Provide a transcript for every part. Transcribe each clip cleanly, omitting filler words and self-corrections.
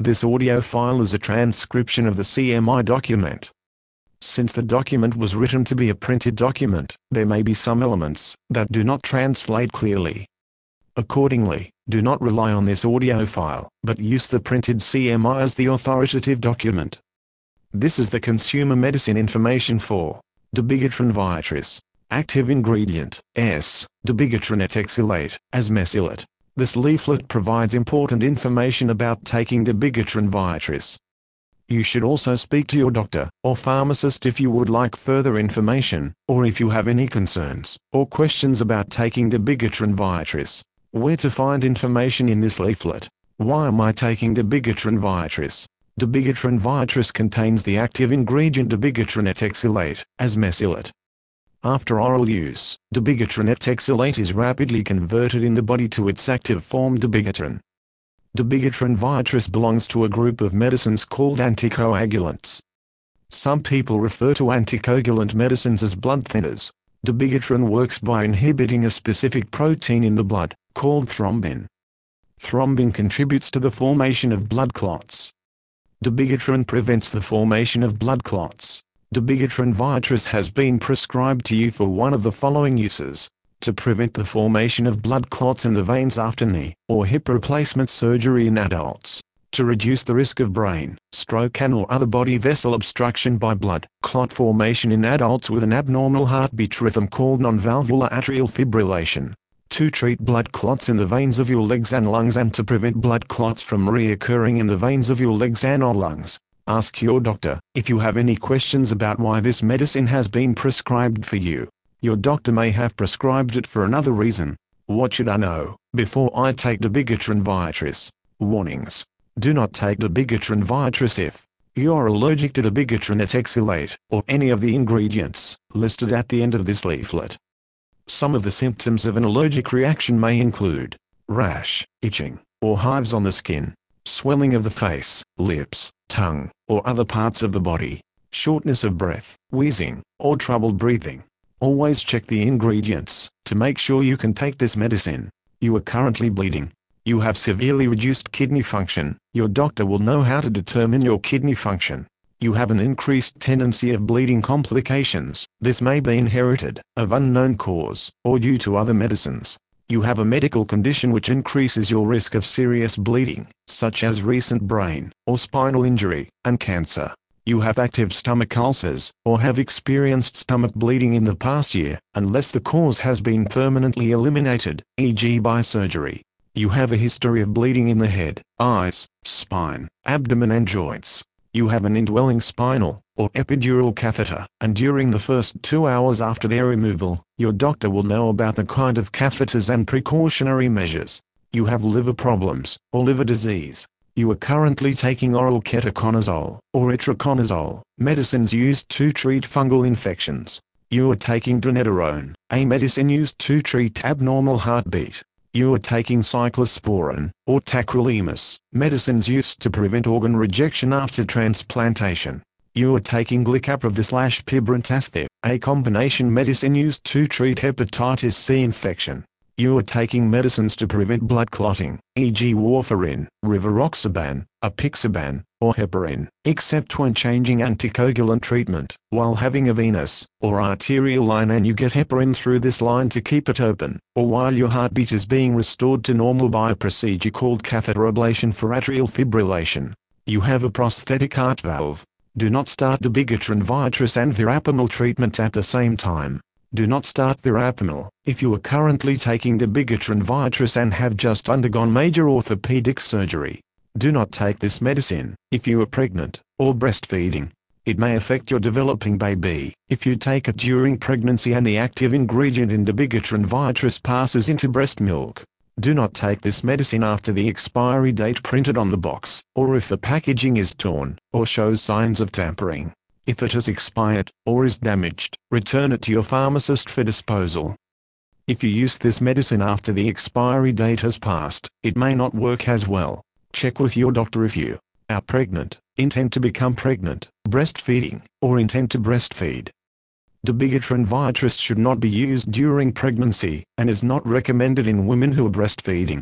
This audio file is a transcription of the CMI document. Since the document was written to be a printed document, there may be some elements that do not translate clearly. Accordingly, do not rely on this audio file, but use the printed CMI as the authoritative document. This is the consumer medicine information for dabigatran Viatris. Active ingredient, S. Dabigatran etexylate, as mesylate. This leaflet provides important information about taking dabigatran Viatris. You should also speak to your doctor or pharmacist if you would like further information, or if you have any concerns or questions about taking dabigatran Viatris. Where to find information in this leaflet? Why am I taking dabigatran Viatris? Dabigatran Viatris contains the active ingredient dabigatran etexylate, as mesylate. After oral use, dabigatran etexylate is rapidly converted in the body to its active form dabigatran. Dabigatran Viatris belongs to a group of medicines called anticoagulants. Some people refer to anticoagulant medicines as blood thinners. Dabigatran works by inhibiting a specific protein in the blood, called thrombin. Thrombin contributes to the formation of blood clots. Dabigatran prevents the formation of blood clots. Dabigatran Viatris has been prescribed to you for one of the following uses: to prevent the formation of blood clots in the veins after knee or hip replacement surgery in adults, to reduce the risk of brain, stroke and/or other body vessel obstruction by blood clot formation in adults with an abnormal heartbeat rhythm called non-valvular atrial fibrillation, to treat blood clots in the veins of your legs and lungs and to prevent blood clots from reoccurring in the veins of your legs and/or lungs. Ask your doctor if you have any questions about why this medicine has been prescribed for you. Your doctor may have prescribed it for another reason. What should I know before I take dabigatran Viatris? Warnings. Do not take dabigatran Viatris if you are allergic to dabigatran etexylate or any of the ingredients listed at the end of this leaflet. Some of the symptoms of an allergic reaction may include rash, itching, or hives on the skin, swelling of the face, lips, tongue, or other parts of the body, shortness of breath, wheezing, or trouble breathing. Always check the ingredients to make sure you can take this medicine. You are currently bleeding. You have severely reduced kidney function. Your doctor will know how to determine your kidney function. You have an increased tendency of bleeding complications. This may be inherited, of unknown cause, or due to other medicines. You have a medical condition which increases your risk of serious bleeding, such as recent brain or spinal injury, and cancer. You have active stomach ulcers, or have experienced stomach bleeding in the past year, unless the cause has been permanently eliminated, e.g. by surgery. You have a history of bleeding in the head, eyes, spine, abdomen and joints. You have an indwelling spinal or epidural catheter, and during the first 2 hours after their removal, your doctor will know about the kind of catheters and precautionary measures. You have liver problems or liver disease. You are currently taking oral ketoconazole or itraconazole, medicines used to treat fungal infections. You are taking dronedarone, a medicine used to treat abnormal heartbeat. You are taking cyclosporin or tacrolimus, medicines used to prevent organ rejection after transplantation. You are taking glicapavir/pibrentasthib, a combination medicine used to treat hepatitis C infection. You are taking medicines to prevent blood clotting, e.g. warfarin, rivaroxaban, apixaban, or heparin, except when changing anticoagulant treatment, while having a venous or arterial line and you get heparin through this line to keep it open, or while your heartbeat is being restored to normal by a procedure called catheter ablation for atrial fibrillation. You have a prosthetic heart valve. Do not start dabigatran Viatris and verapamil treatment at the same time. Do not start verapamil if you are currently taking dabigatran Viatris and have just undergone major orthopedic surgery. Do not take this medicine if you are pregnant or breastfeeding. It may affect your developing baby if you take it during pregnancy and the active ingredient in dabigatran Viatris passes into breast milk. Do not take this medicine after the expiry date printed on the box, or if the packaging is torn or shows signs of tampering. If it has expired or is damaged, return it to your pharmacist for disposal. If you use this medicine after the expiry date has passed, it may not work as well. Check with your doctor if you are pregnant, intend to become pregnant, breastfeeding, or intend to breastfeed. Dabigatran Viatris should not be used during pregnancy, and is not recommended in women who are breastfeeding.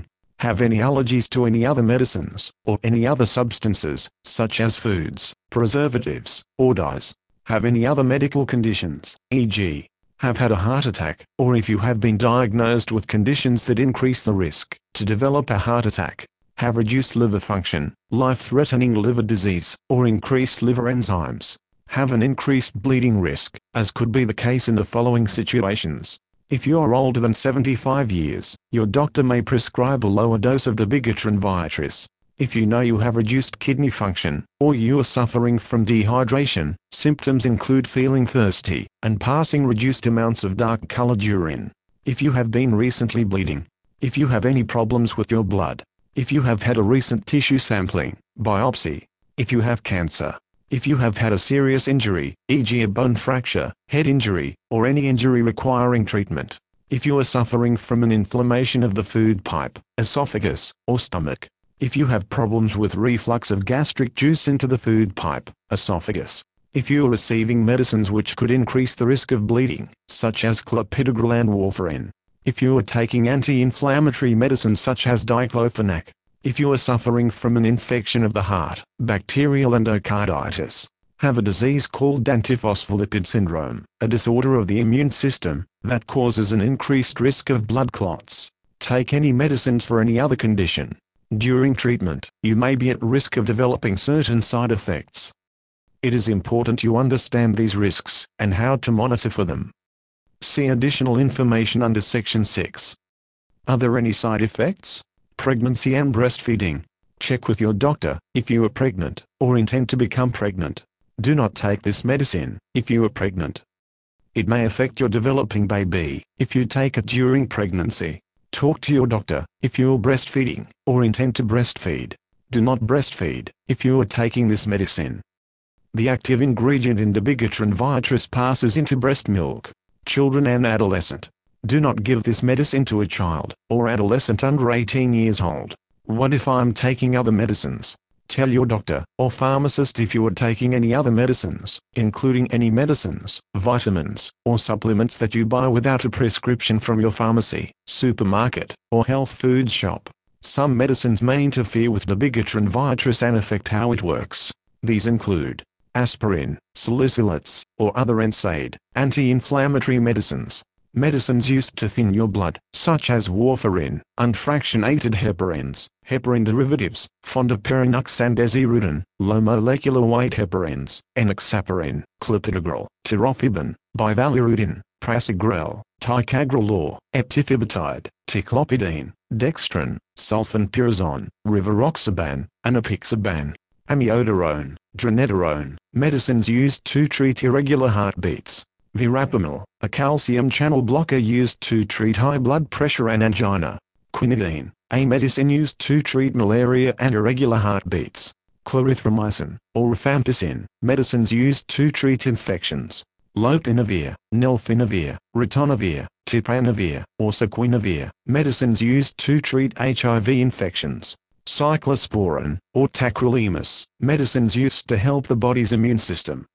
Have any allergies to any other medicines, or any other substances, such as foods, preservatives, or dyes. Have any other medical conditions, e.g., have had a heart attack, or if you have been diagnosed with conditions that increase the risk to develop a heart attack. Have reduced liver function, life-threatening liver disease, or increased liver enzymes. Have an increased bleeding risk, as could be the case in the following situations. If you are older than 75 years, your doctor may prescribe a lower dose of dabigatran Viatris. If you know you have reduced kidney function, or you are suffering from dehydration, symptoms include feeling thirsty, and passing reduced amounts of dark-colored urine. If you have been recently bleeding. If you have any problems with your blood. If you have had a recent tissue sampling, biopsy. If you have cancer. If you have had a serious injury, e.g. a bone fracture, head injury, or any injury requiring treatment. If you are suffering from an inflammation of the food pipe, esophagus, or stomach. If you have problems with reflux of gastric juice into the food pipe, esophagus. If you are receiving medicines which could increase the risk of bleeding, such as clopidogrel and warfarin. If you are taking anti-inflammatory medicines such as diclofenac. If you are suffering from an infection of the heart, bacterial endocarditis, have a disease called antiphospholipid syndrome, a disorder of the immune system, that causes an increased risk of blood clots, take any medicines for any other condition. During treatment, you may be at risk of developing certain side effects. It is important you understand these risks, and how to monitor for them. See additional information under Section 6. Are there any side effects? Pregnancy and breastfeeding. Check with your doctor if you are pregnant, or intend to become pregnant. Do not take this medicine if you are pregnant. It may affect your developing baby if you take it during pregnancy. Talk to your doctor if you are breastfeeding, or intend to breastfeed. Do not breastfeed if you are taking this medicine. The active ingredient in dabigatran Viatris passes into breast milk. Children and adolescent. Do not give this medicine to a child or adolescent under 18 years old. What if I'm taking other medicines? Tell your doctor or pharmacist if you are taking any other medicines, including any medicines, vitamins, or supplements that you buy without a prescription from your pharmacy, supermarket, or health food shop. Some medicines may interfere with dabigatran Viatris and affect how it works. These include aspirin, salicylates, or other NSAID, anti-inflammatory medicines. Medicines used to thin your blood, such as warfarin, unfractionated heparins, heparin derivatives, fondaparinux and desirudin, low molecular weight heparins, enoxaparin, clopidogrel, tirofiban, bivalirudin, prasugrel, ticagrelor, eptifibatide, ticlopidine, dextran, sulfenpyrazone, rivaroxaban, anapixaban, amiodarone, dronedarone. Medicines used to treat irregular heartbeats. Verapamil, a calcium channel blocker used to treat high blood pressure and angina. Quinidine, a medicine used to treat malaria and irregular heartbeats. Clarithromycin, or rifampicin, medicines used to treat infections. Lopinavir, nelfinavir, ritonavir, tipanavir, or saquinavir, medicines used to treat HIV infections. Cyclosporin, or tacrolimus, medicines used to help the body's immune system.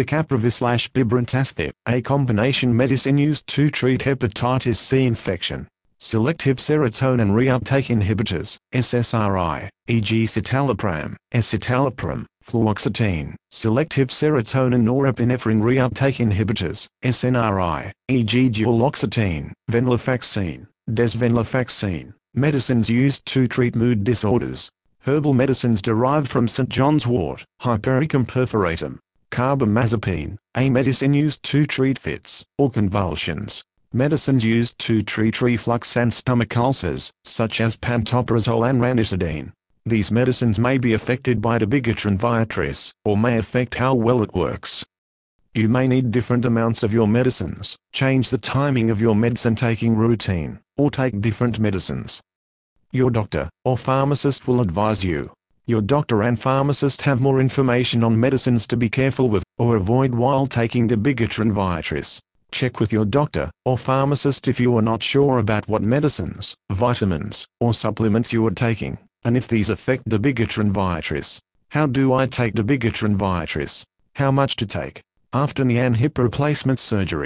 Glicapavir/bibrentasthip, a combination medicine used to treat hepatitis C infection. Selective serotonin reuptake inhibitors, SSRI, e.g. citalopram, escitalopram, fluoxetine. Selective serotonin norepinephrine reuptake inhibitors, SNRI, e.g. duloxetine, venlafaxine, desvenlafaxine. Medicines used to treat mood disorders. Herbal medicines derived from St. John's wort, Hypericum perforatum. Carbamazepine, a medicine used to treat fits or convulsions. Medicines used to treat reflux and stomach ulcers, such as pantoprazole and ranitidine. These medicines may be affected by dabigatran Viatris, or may affect how well it works. You may need different amounts of your medicines, change the timing of your medicine taking routine, or take different medicines. Your doctor or pharmacist will advise you. Your doctor and pharmacist have more information on medicines to be careful with, or avoid while taking dabigatran Viatris. Check with your doctor or pharmacist if you are not sure about what medicines, vitamins, or supplements you are taking, and if these affect dabigatran Viatris. How do I take dabigatran Viatris? How much to take? After knee and hip replacement surgery.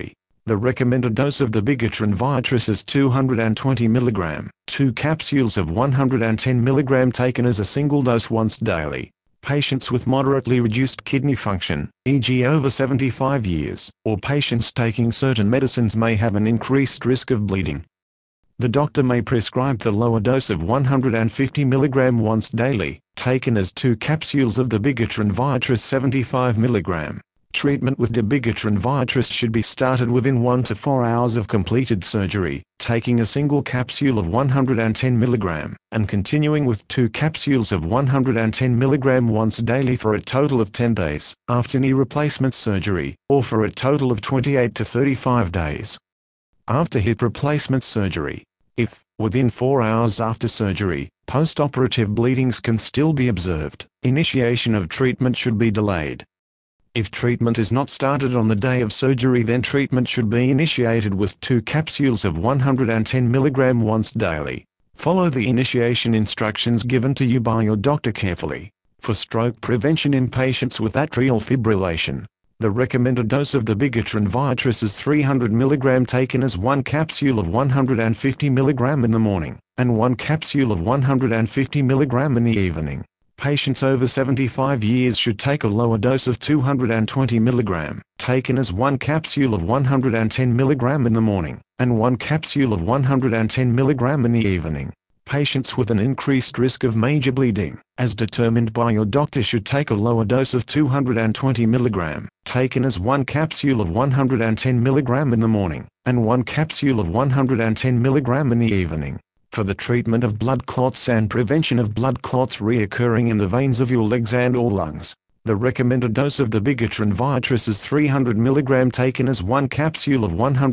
The recommended dose of dabigatran Viatris is 220 mg, 2 capsules of 110 mg taken as a single dose once daily. Patients with moderately reduced kidney function, e.g. over 75 years, or patients taking certain medicines may have an increased risk of bleeding. The doctor may prescribe the lower dose of 150 mg once daily, taken as 2 capsules of dabigatran Viatris 75 mg. Treatment with dabigatran Viatris should be started within 1 to 4 hours of completed surgery, taking a single capsule of 110 mg, and continuing with 2 capsules of 110 mg once daily for a total of 10 days, after knee replacement surgery, or for a total of 28 to 35 days. After hip replacement surgery, if, within 4 hours after surgery, post-operative bleedings can still be observed, initiation of treatment should be delayed. If treatment is not started on the day of surgery, then treatment should be initiated with 2 capsules of 110 mg once daily. Follow the initiation instructions given to you by your doctor carefully. For stroke prevention in patients with atrial fibrillation, the recommended dose of dabigatran Viatris is 300 mg taken as 1 capsule of 150 mg in the morning, and 1 capsule of 150 mg in the evening. Patients over 75 years should take a lower dose of 220 mg, taken as 1 capsule of 110 mg in the morning, and 1 capsule of 110 mg in the evening. Patients with an increased risk of major bleeding, as determined by your doctor, should take a lower dose of 220 mg, taken as 1 capsule of 110 mg in the morning, and 1 capsule of 110 mg in the evening. For the treatment of blood clots and prevention of blood clots reoccurring in the veins of your legs and/or lungs, the recommended dose of dabigatran Viatris is 300 mg taken as 1 capsule of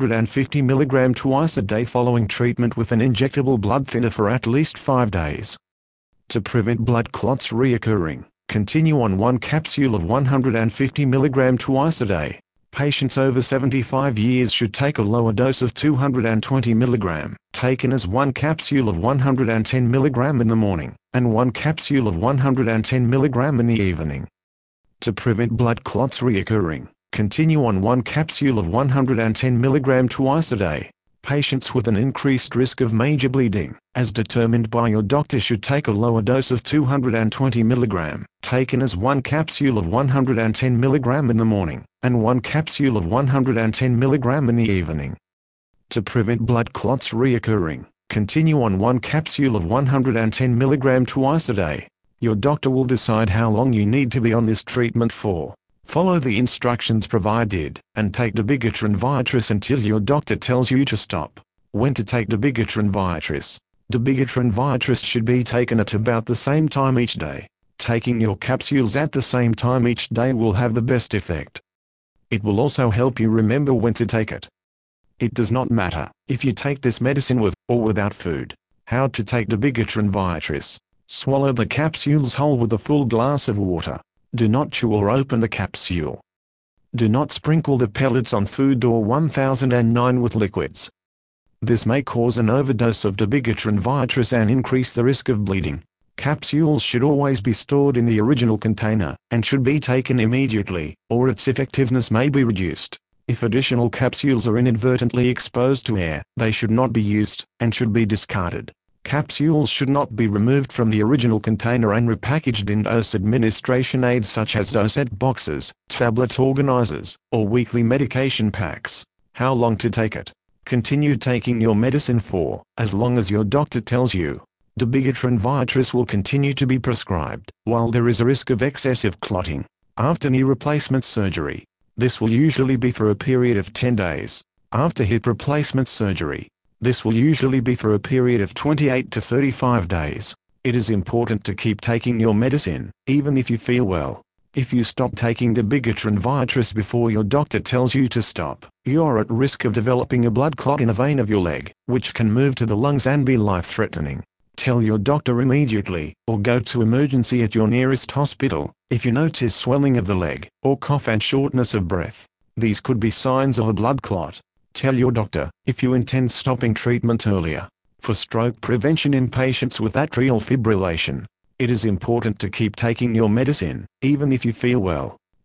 150 mg twice a day following treatment with an injectable blood thinner for at least 5 days. To prevent blood clots reoccurring, continue on 1 capsule of 150 mg twice a day. Patients over 75 years should take a lower dose of 220 mg, taken as 1 capsule of 110 mg in the morning, and 1 capsule of 110 mg in the evening. To prevent blood clots reoccurring, continue on 1 capsule of 110 mg twice a day. Patients with an increased risk of major bleeding, as determined by your doctor, should take a lower dose of 220 mg, taken as 1 capsule of 110 mg in the morning, and 1 capsule of 110 mg in the evening. To prevent blood clots reoccurring, continue on 1 capsule of 110 mg twice a day. Your doctor will decide how long you need to be on this treatment for. Follow the instructions provided, and take dabigatran Viatris until your doctor tells you to stop. When to take dabigatran Viatris? Dabigatran Viatris should be taken at about the same time each day. Taking your capsules at the same time each day will have the best effect. It will also help you remember when to take it. It does not matter if you take this medicine with or without food. How to take dabigatran Viatris? Swallow the capsules whole with a full glass of water. Do not chew or open the capsule. Do not sprinkle the pellets on food or 1009 with liquids. This may cause an overdose of dabigatran Viatris and increase the risk of bleeding. Capsules should always be stored in the original container, and should be taken immediately, or its effectiveness may be reduced. If additional capsules are inadvertently exposed to air, they should not be used, and should be discarded. Capsules should not be removed from the original container and repackaged in dose administration aids such as dosette boxes, tablet organizers, or weekly medication packs. How long to take it? Continue taking your medicine for as long as your doctor tells you. Dabigatran Viatris will continue to be prescribed while there is a risk of excessive clotting. After knee replacement surgery, this will usually be for a period of 10 days. After hip replacement surgery, this will usually be for a period of 28 to 35 days. It is important to keep taking your medicine, even if you feel well. If you stop taking dabigatran Viatris before your doctor tells you to stop, you are at risk of developing a blood clot in a vein of your leg, which can move to the lungs and be life-threatening. Tell your doctor immediately, or go to emergency at your nearest hospital, if you notice swelling of the leg, or cough and shortness of breath. These could be signs of a blood clot. Tell your doctor if you intend stopping treatment earlier. For stroke prevention in patients with atrial fibrillation, it is important to keep taking your medicine, even if you feel well.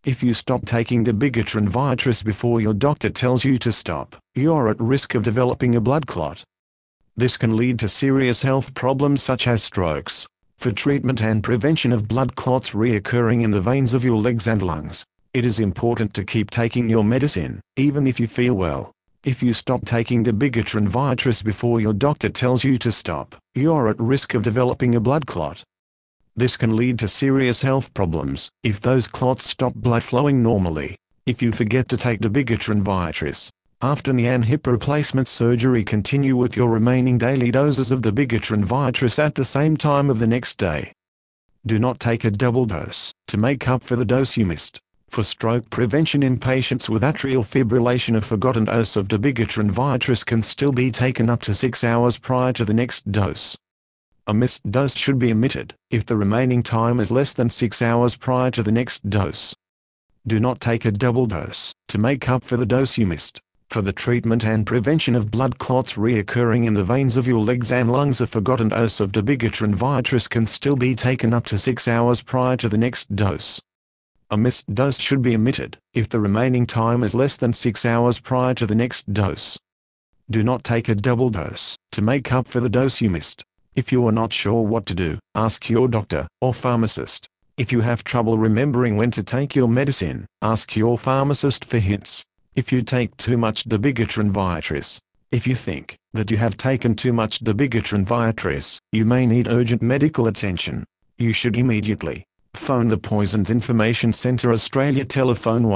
If you stop taking dabigatran Viatris before your doctor tells you to stop, you're at risk of developing a blood clot. This can lead to serious health problems such as strokes. For treatment and prevention of blood clots reoccurring in the veins of your legs and lungs, it is important to keep taking your medicine, even if you feel well. If you stop taking dabigatran Viatris before your doctor tells you to stop, you're at risk of developing a blood clot. This can lead to serious health problems if those clots stop blood flowing normally. If you forget to take dabigatran Viatris, after knee and hip replacement surgery, continue with your remaining daily doses of dabigatran Viatris at the same time of the next day. Do not take a double dose to make up for the dose you missed. For stroke prevention in patients with atrial fibrillation, a forgotten dose of dabigatran Viatris can still be taken up to 6 hours prior to the next dose. A missed dose should be omitted if the remaining time is less than 6 hours prior to the next dose. Do not take a double dose to make up for the dose you missed. For the treatment and prevention of blood clots reoccurring in the veins of your legs and lungs, a forgotten dose of dabigatran Viatris can still be taken up to 6 hours prior to the next dose. A missed dose should be omitted if the remaining time is less than 6 hours prior to the next dose. Do not take a double dose to make up for the dose you missed. If you are not sure what to do, ask your doctor or pharmacist. If you have trouble remembering when to take your medicine, ask your pharmacist for hints. If you take too much dabigatran Viatris, if you think that you have taken too much dabigatran Viatris, you may need urgent medical attention. You should immediately phone the Poisons Information Centre Australia, telephone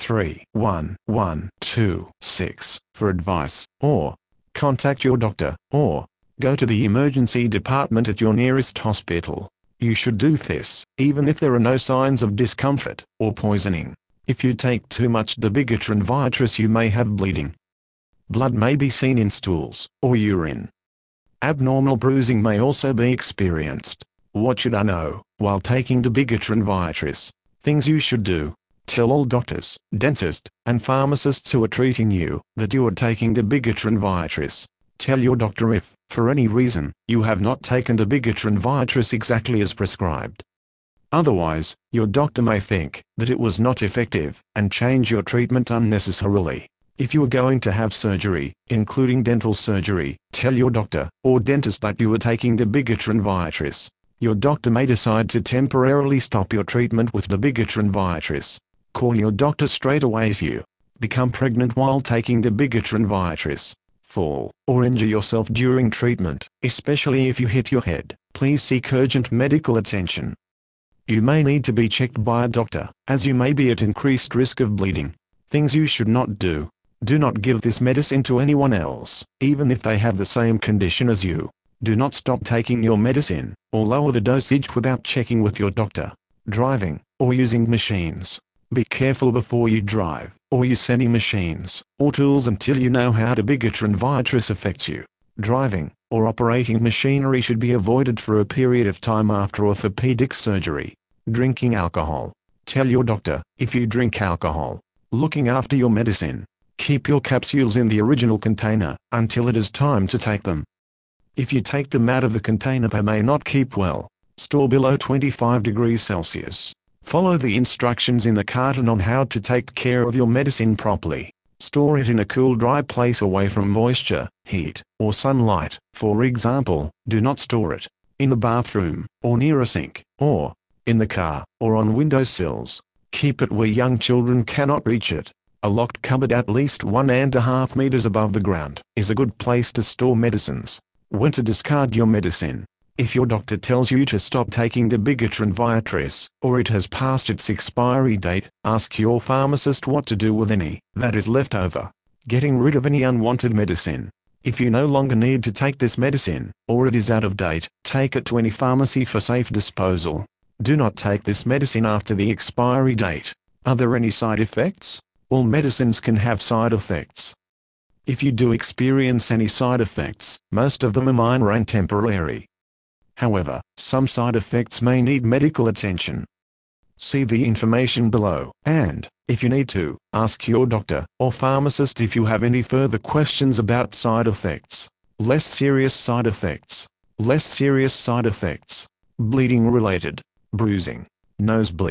131126 for advice, or contact your doctor, or go to the emergency department at your nearest hospital. You should do this even if there are no signs of discomfort or poisoning. If you take too much dabigatran Viatris, you may have bleeding. Blood may be seen in stools or urine. Abnormal bruising may also be experienced. What should I know while taking dabigatran Viatris? Things you should do. Tell all doctors, dentists, and pharmacists who are treating you that you are taking dabigatran Viatris. Tell your doctor if, for any reason, you have not taken dabigatran Viatris exactly as prescribed. Otherwise, your doctor may think that it was not effective and change your treatment unnecessarily. If you are going to have surgery, including dental surgery, tell your doctor or dentist that you are taking dabigatran Viatris. Your doctor may decide to temporarily stop your treatment with dabigatran Viatris. Call your doctor straight away if you become pregnant while taking dabigatran Viatris, fall or injure yourself during treatment, especially if you hit your head. Please seek urgent medical attention. You may need to be checked by a doctor, as you may be at increased risk of bleeding. Things you should not do. Do not give this medicine to anyone else, even if they have the same condition as you. Do not stop taking your medicine, or lower the dosage without checking with your doctor. Driving, or using machines. Be careful before you drive, or use any machines, or tools until you know how dabigatran Viatris affects you. Driving, or operating machinery should be avoided for a period of time after orthopedic surgery. Drinking alcohol. Tell your doctor if you drink alcohol. Looking after your medicine. Keep your capsules in the original container until it is time to take them. If you take them out of the container, they may not keep well. Store below 25 degrees Celsius. Follow the instructions in the carton on how to take care of your medicine properly. Store it in a cool, dry place away from moisture, heat, or sunlight. For example, do not store it in the bathroom, or near a sink, or in the car, or on windowsills. Keep it where young children cannot reach it. A locked cupboard at least 1.5 meters above the ground is a good place to store medicines. When to discard your medicine. If your doctor tells you to stop taking dabigatran Viatris, or it has passed its expiry date, ask your pharmacist what to do with any that is left over. Getting rid of any unwanted medicine. If you no longer need to take this medicine, or it is out of date, take it to any pharmacy for safe disposal. Do not take this medicine after the expiry date. Are there any side effects? All medicines can have side effects. If you do experience any side effects, most of them are minor and temporary. However, some side effects may need medical attention. See the information below, and, if you need to, ask your doctor or pharmacist if you have any further questions about side effects. Less serious side effects. Less serious side effects. Bleeding related. Bruising. Nosebleed.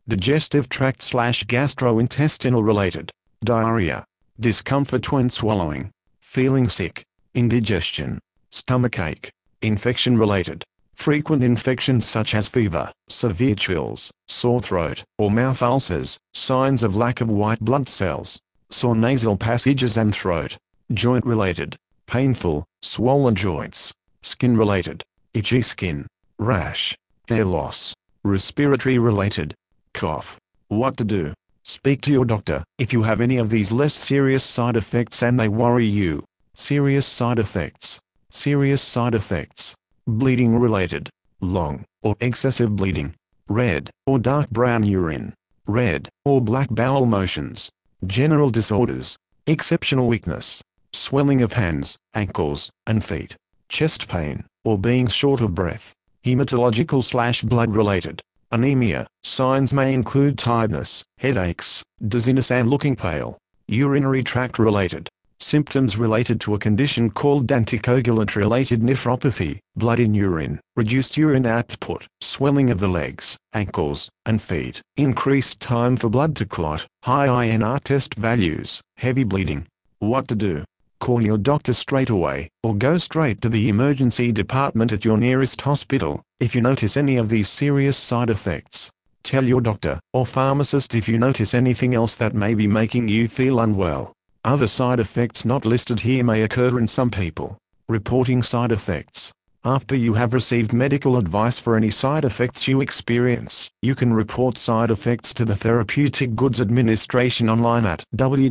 digestive tract / gastrointestinal related, diarrhea, discomfort when swallowing, feeling sick, indigestion, stomachache, infection related, frequent infections such as fever, severe chills, sore throat, or mouth ulcers, signs of lack of white blood cells, sore nasal passages and throat, joint related, painful, swollen joints, skin related, itchy skin, rash, hair loss, respiratory related, cough. What to do? Speak to your doctor if you have any of these less serious side effects and they worry you. Serious side effects. Serious side effects. Bleeding related, long or excessive bleeding, red or dark brown urine, red or black bowel motions, general disorders, exceptional weakness, swelling of hands, ankles, and feet, chest pain, or being short of breath, hematological / blood related, anemia. Signs may include tiredness, headaches, dizziness and looking pale, urinary tract related. Symptoms related to a condition called anticoagulant-related nephropathy, blood in urine, reduced urine output, swelling of the legs, ankles, and feet, increased time for blood to clot, high INR test values, heavy bleeding. What to do? Call your doctor straight away, or go straight to the emergency department at your nearest hospital, if you notice any of these serious side effects. Tell your doctor, or pharmacist if you notice anything else that may be making you feel unwell. Other side effects not listed here may occur in some people. Reporting side effects. After you have received medical advice for any side effects you experience, you can report side effects to the Therapeutic Goods Administration online at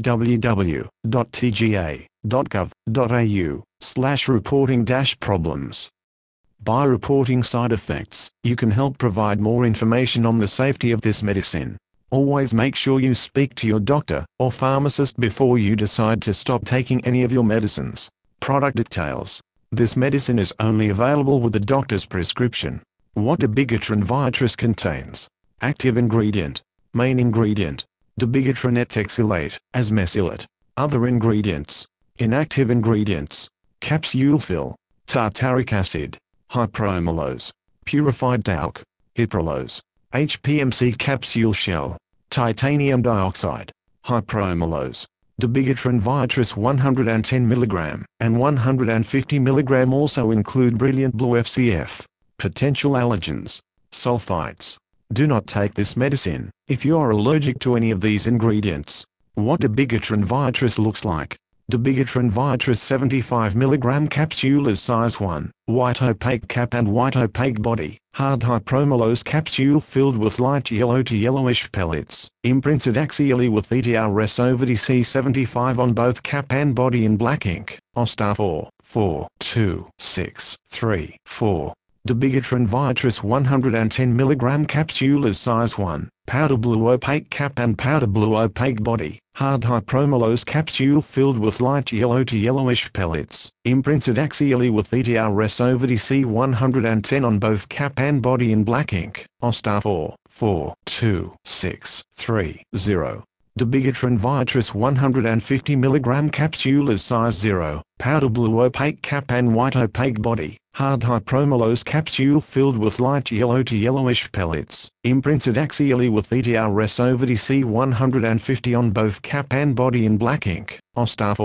www.tga.gov.au/reporting-problems. By reporting side effects, you can help provide more information on the safety of this medicine. Always make sure you speak to your doctor or pharmacist before you decide to stop taking any of your medicines. Product details. This medicine is only available with a doctor's prescription. What dabigatran Viatris contains. Active ingredient. Main ingredient. Dabigatran etexylate, as mesylate. Other ingredients. Inactive ingredients. Capsule fill. Tartaric acid. Hypromolose. Purified talc. Hyprolose. HPMC capsule shell. Titanium dioxide. Hypromolose. Dabigatran Viatris 110 mg and 150 mg also include Brilliant Blue FCF. Potential allergens. Sulfites. Do not take this medicine if you are allergic to any of these ingredients. What dabigatran Viatris looks like. Dabigatran Viatris 75 mg capsule is size 1, white opaque cap and white opaque body, hard hypromolose capsule filled with light yellow to yellowish pellets, imprinted axially with ETRS over DC75 on both cap and body in black ink, OSTAR 4426334. Dabigatran Viatris 110 mg capsule is size 1, powder blue opaque cap and powder blue opaque body, hard hypromolose capsule filled with light yellow to yellowish pellets, imprinted axially with ETRS over DC110 on both cap and body in black ink, OSTAR 4426330. Dabigatran Viatris 150 mg capsule is size 0, powder blue opaque cap and white opaque body, hard hypromolose capsule filled with light yellow to yellowish pellets, imprinted axially with ETRS over DC150 on both cap and body in black ink, OSTAR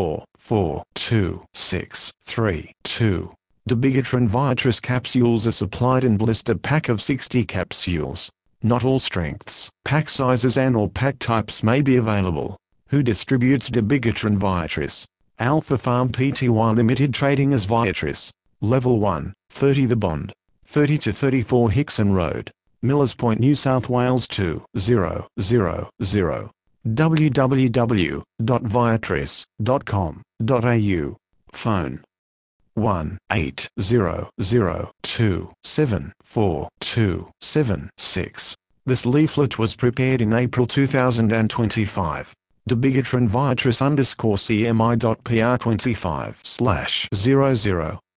4426320. Dabigatran Viatris capsules are supplied in blister pack of 60 capsules. Not all strengths, pack sizes and/or pack types may be available. Who distributes Dabigatran Viatris? Alpha Farm Pty Limited, trading as Viatris. Level 1, 30 The Bond, 30 to 34 Hickson Road, Millers Point, New South Wales 20000. www.viatris.com.au. Phone 1-8002744276. This leaflet was prepared in April 2025. Dabigatran Viatris _CMI.PR25/00